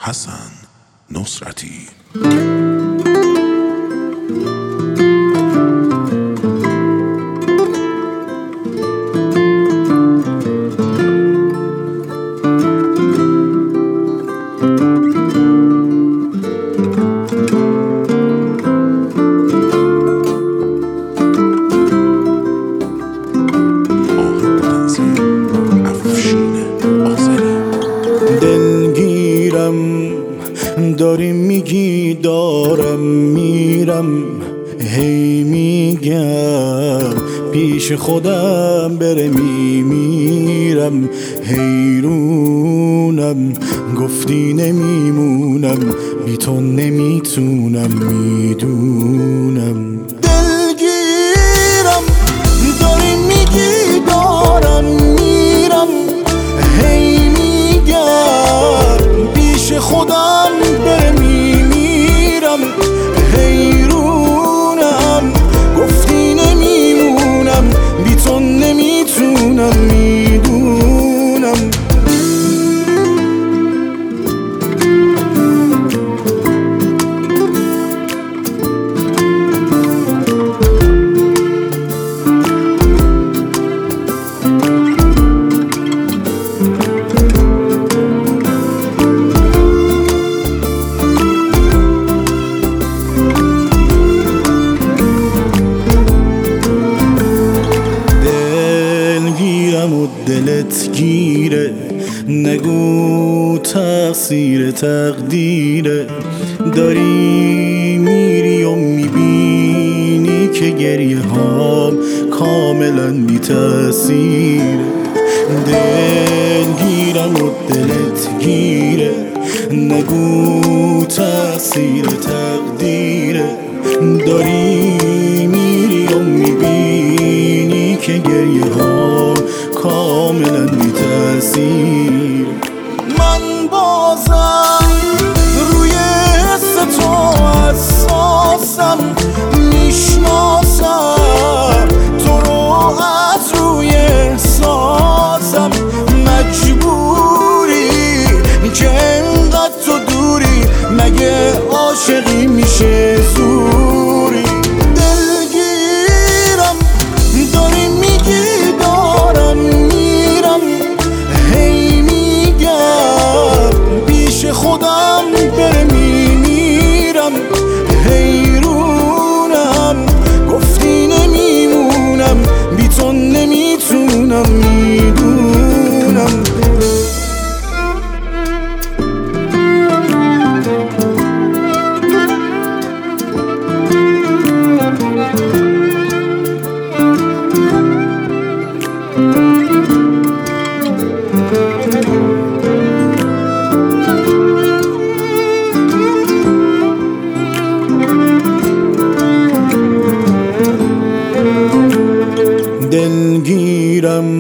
حسن نصرتی. داری میگی دارم میرم، هی میگم پیش خودم بره میمیرم، حیرونم گفتی نمیمونم، بی تو نمیتونم میدونم. دلگیرم داری میگی دارم میرم، هی میگم پیش خودم بره میمیرم، حیرونم گفتی نمیمونم، بی تو نمیتونم میدونم. دلت گیره نگو تقصیر تقدیره، داری میری و میبینی که گریه هام کاملا بی تأثیره. دلگیرم و دلت گیره نگو تقصیر تقدیره، داری میری و میبینی که گریه هام کاملا بی تأثیر. من بازم روی حس تو حساسم، میشناسم تو رو از روی احساسم، مجبوری که انقدر تو دوری، مگه عاشقی میشه زوری. دلگیرم داری میگی دارم میرم، هی میگم پیش خودم بره میمیرم، حیرونم گفتی نمیمونم، بی تو نمیتونم میدونم. دلگیرم